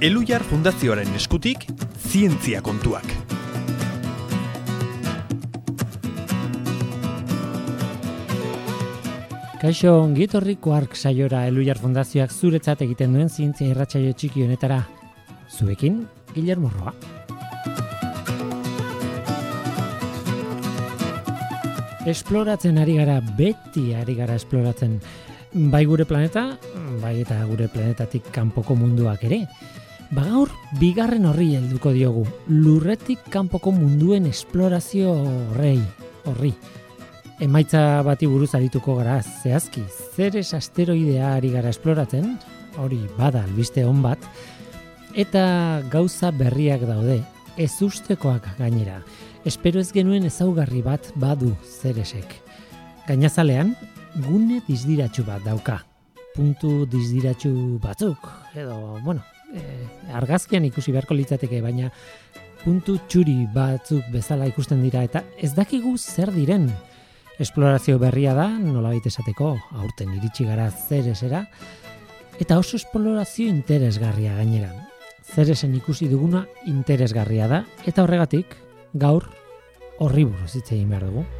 Elhuyar Fundazioaren eskutik, zientzia kontuak. Kaixo, ongi etorri Quark saiora Elhuyar Fundazioak zuretzat egiten duen zientzia irratsaio txiki honetara. Zuekin, Guillermo Roa. Esploratzen ari gara, beti ari gara esploratzen. Bai gure planeta, bai eta gure planetatik kanpoko munduak ere. Gaur, bigarren horri helduko diogu. Lurretik kanpoko munduen esplorazio horri. Emaitza bati buruz arituko gara, zehazki, Zeres asteroidea ari gara esploratzen, hori bada albiste on bat, eta gauza berriak daude, ezustekoak gainera. Espero ez genuen ezaugarri bat badu Zeresek. Gainazalean, gune dizdiratsu bat dauka. Puntu dizdiratsu batzuk, edo, argazkian ikusi beharko litzateke, baina puntu txuri batzuk bezala ikusten dira, eta ez dakigu zer diren. Esplorazio berria da, nolabait esateko, aurten iritsi gara Zeresera, eta oso esplorazio interesgarria gainera. Zeresen ikusi duguna interesgarria da, eta horregatik, gaur, horri buruz hitz egin behar dugu.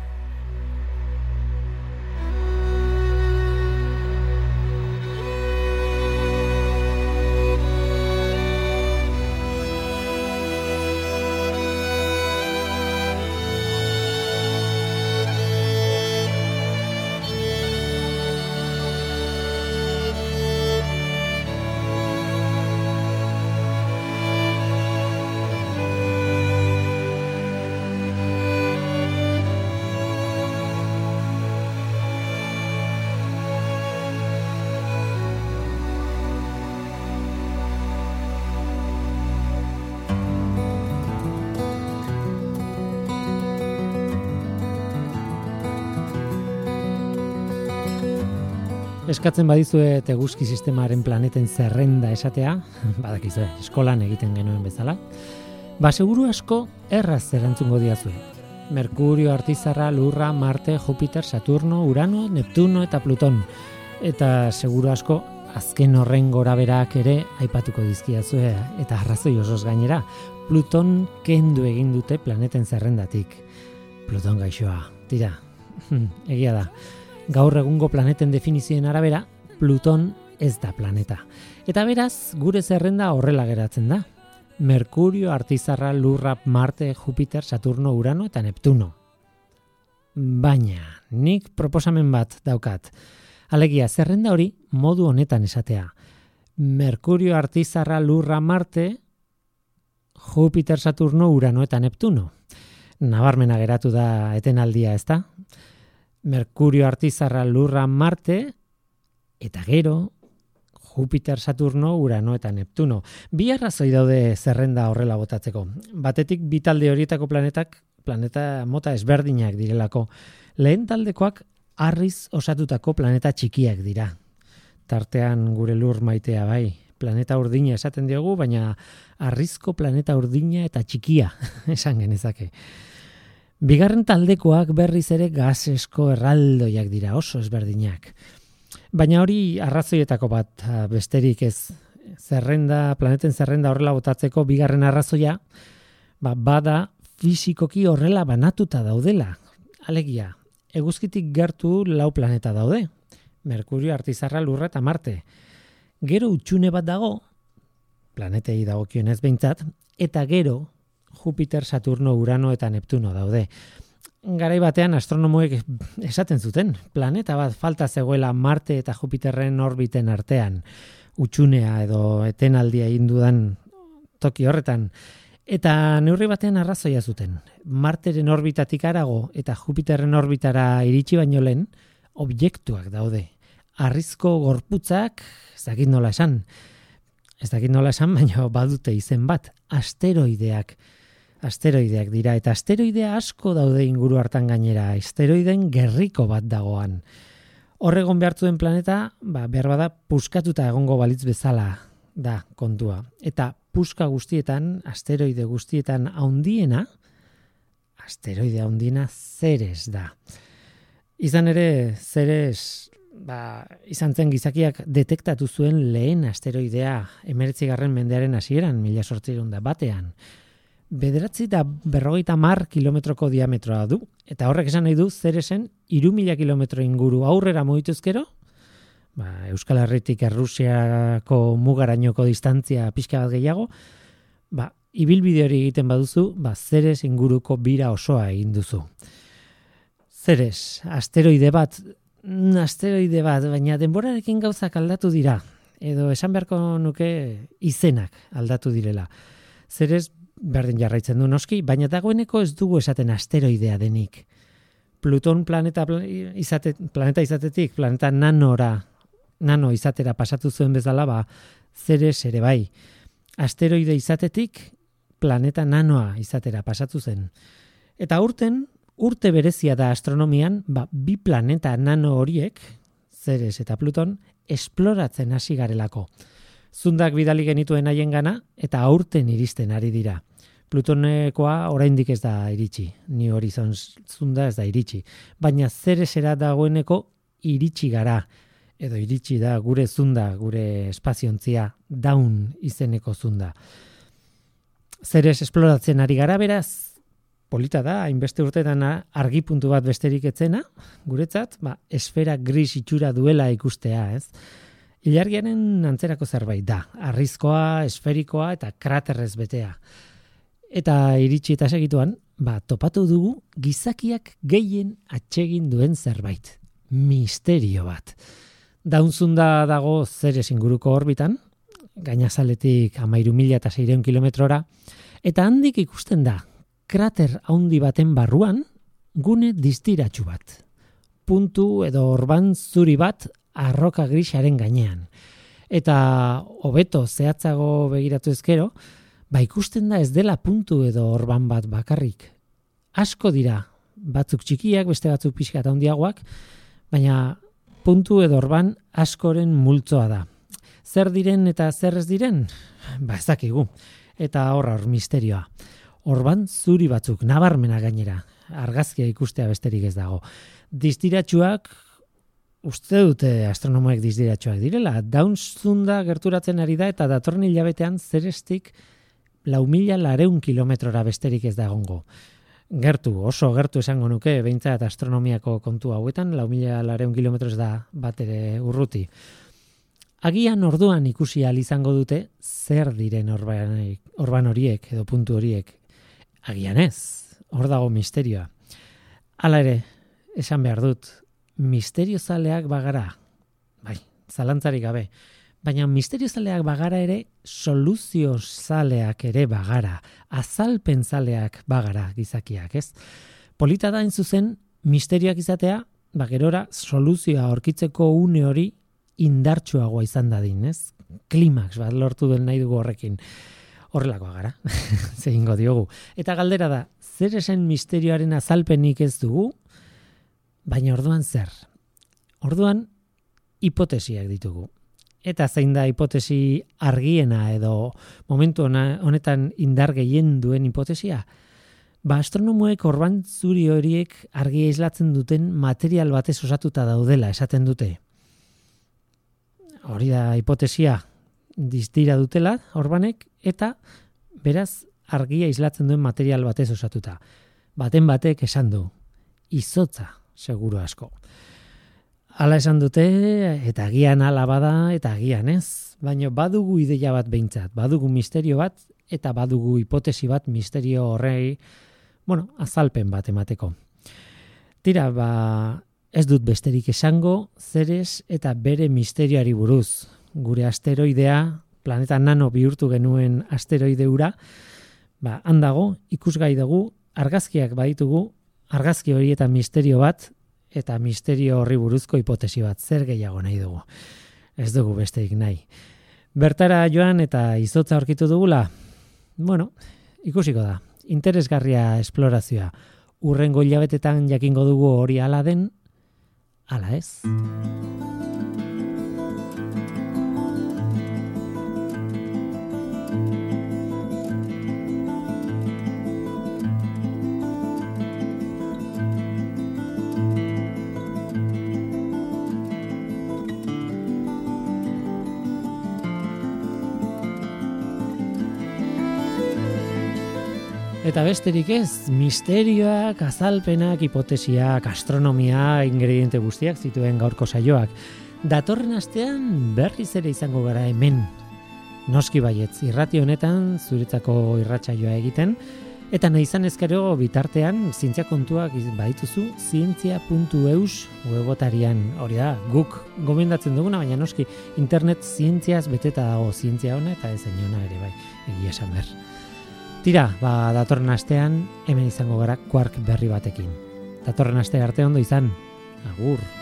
Eskatzen badizue eguzki sistemaren planeten zerrenda esatea, badakizue, eskolan egiten genuen bezala, seguru asko erraz erantzungo diazue. Merkurio, Artizarra, Lurra, Marte, Jupiter, Saturno, Urano, Neptuno eta Pluton. Eta seguru asko azken horren goraberak ere aipatuko dizkiazue, eta arrazoi osoz gainera, Pluton kendu egin dute planeten zerrendatik. Pluton gaixoa, tira, egia da. Gaur egungo planeten definizioen arabera, Pluton ez da planeta. Eta beraz, gure zerrenda horrela geratzen da. Merkurio, Artizarra, Lurra, Marte, Jupiter, Saturno, Urano eta Neptuno. Baina, nik proposamen bat daukat. Alegia, zerrenda hori modu honetan esatea. Merkurio, Artizarra, Lurra, Marte, Jupiter, Saturno, Urano eta Neptuno. Nabarmena geratu da etenaldia, ezta? Merkurio, Artizarra, Lurra, Marte, eta gero, Jupiter, Saturno, Urano eta Neptuno. Bi arrazoi daude zerrenda horrela botatzeko. Batetik, bi talde horietako planeta mota ezberdinak direlako. Lehen taldekoak harriz osatutako planeta txikiak dira. Tartean gure lur maitea bai. Planeta urdina esaten diogu, baina harrizko planeta urdina eta txikia esan genezake. Bigarren taldekoak berriz ere gasesko erraldoiak dira, oso ezberdinak. Baina hori arrazoietako bat besterik ez. Planeten zerrenda horrela botatzeko bigarren arrazoia, bada fisikoki horrela banatuta daudela. Alegia, eguzkitik gertu 4 planeta daude. Merkurio, Artizarra, Lurra eta Marte. Gero utxune bat dago, planetei dagokionez behintzat, eta gero Jupiter, Saturno, Urano eta Neptuno daude. Garai batean astronomoek esaten zuten, planeta bat falta zegoela Marte eta Jupiterren orbiten artean, utxunea edo etenaldia egin dudan toki horretan. Eta neurri batean arrazoia zuten. Marteren orbitatik harago eta Jupiterren orbitara iritsi baino lehen, objektuak daude. Harrizko gorputzak, ez dakit nola esan, baina badute izen bat, asteroideak dira, eta asteroidea asko daude inguru hartan gainera, asteroiden gerriko bat dagoan. Horregon behartu den planeta, behar bada puskatuta egongo balitz bezala da kontua. Eta puska guztietan, asteroide guztietan handiena, asteroide handiena Zeres da. Izan ere, Zeres izan zen gizakiak detektatu zuen lehen asteroidea 19. mendearen hasieran 1801 950 kilometroko diametroa du, eta horrek esan nahi du Ceresen 3.000 kilometro inguru aurrera mugituzkero, Euskal Herritik Errusiako mugarainoko distantzia pixka bat gehiago, ibilbide hori egiten baduzu, Ceres inguruko bira osoa egin duzu. Ceres, asteroide bat, baina denborarekin gauzak aldatu dira, edo esan beharko nuke izenak aldatu direla. Ceres berdin jarraitzen du noski, baina dagoeneko ez dugu esaten asteroidea denik. Pluton planeta izatetik, planeta nano izatera pasatu zuen bezala, Ceres ere bai. Asteroide izatetik, planeta nanoa izatera pasatu zen. Eta urte berezia da astronomian, bi planeta nano horiek, Ceres eta Pluton, esploratzen hasi garelako. Zundak bidali genituen haien gana, eta aurten iristen ari dira. Plutonekoa oraindik ez da iritsi, New Horizons zunda ez da iritsi, baina Ceresera dagoeneko iritsi gara, edo iritsi da gure zunda, gure espaziontzia, Dawn izeneko zunda. Ceres esploratzen ari gara, beraz, polita da, hainbeste urtetan argi puntu bat besterik etzena, guretzat, esfera gris itxura duela ikustea, ez? Ilargiaren antzerako zerbait da, harrizkoa, esferikoa eta kraterrez betea. Eta iritsi eta segituan, topatu dugu gizakiak gehien atsegin duen zerbait. Misterio bat. Daunzunda dago Ceres inguruko orbitan, gainazaletik 13.600 kilometrora, eta handik ikusten da, krater handi baten barruan, gune distiratsu bat. Puntu edo orban zuri bat arroka grisaren gainean. Eta hobeto zehatzago begiratu ezkero, ikusten da ez dela puntu edo orban bat bakarrik. Asko dira, batzuk txikiak, beste batzuk pixka eta handiagoak, baina puntu edo orban askoren multzoa da. Zer diren eta zer ez diren? Ez dakigu. Eta hor misterioa. Orban zuri batzuk, nabarmena gainera, argazkia ikustea besterik ez dago. Distiratsuak, uste dute astronomoek distiratsuak direla, Daunzunda gerturatzen ari da eta datorren hilabetean Cerestik 4.200 kilometrora besterik ez da egongo. Gertu, oso gertu esango nuke, behintzat astronomiako kontu hauetan, 4.200 kilometro ez da bat ere urruti. Agian orduan ikusi ahal izango dute zer diren orban horiek edo puntu horiek. Agian ez, hor dago misterioa. Hala ere, esan behar dut, misteriozaleak bagara, zalantzarik gabe, baina misteriozaleak bagara ere, soluziozaleak ere bagara, azalpentzaleak bagara gizakiak, ez? Polita da hain zuzen, misterioak izatea, gerora soluzioa aurkitzeko une hori indartsuagoa izan dadin, ez? Klimax bat lortu den nahi dugu horrekin. Horrelakoa gara, zehingo diogu. Eta galdera da, zer esen misterioaren azalpenik ez dugu, baina orduan zer? Orduan, hipotesiak ditugu. Eta zein da hipotesi argiena edo momentu honetan indar gehien duen hipotesia? Astronomoek orban zuri horiek argia islatzen duten material batez osatuta daudela esaten dute. Hori da hipotesia, distira dutela orbanek eta beraz argia islatzen duen material batez osatuta. Baten batek esan du, izotza, seguru asko. Hala esan dute, eta agian hala bada, eta agian ez. Baina badugu ideia bat behintzat, badugu misterio bat, eta badugu hipotesi bat misterio horrei, azalpen bat emateko. Tira, ez dut besterik esango, Ceres eta bere misterioari buruz. Gure asteroidea, planeta nano bihurtu genuen asteroide hura, handago, ikusgai dugu, argazkiak baditugu, argazki hori eta misterio bat, eta misterio horri buruzko hipotesi bat, zer gehiago nahi dugu. Ez dugu besterik nahi. Bertara joan eta izotza aurkitu dugula? Ikusiko da. Interesgarria esplorazioa. Hurrengo hilabetetan jakingo dugu hori hala den, hala ez. eta besterik ez, misterioak, azalpenak, hipotesiak, astronomia, ingrediente guztiak zituen gaurko saioak. Datorren astean berriz ere izango gara hemen. Noski baietz, irrati honetan zuretzako irratsaioa egiten, eta nahi izan ezkero bitartean zientzia kontuak badituzu zientzia.eus webotarian. Hori da, guk gomendatzen duguna, baina noski internet zientziaz beteta dago, zientzia ona eta ez ona ere bai, egia esan ber. Tira, datorren astean hemen izango gara quark berri batekin. Datorren aste arte ondo izan. Agur.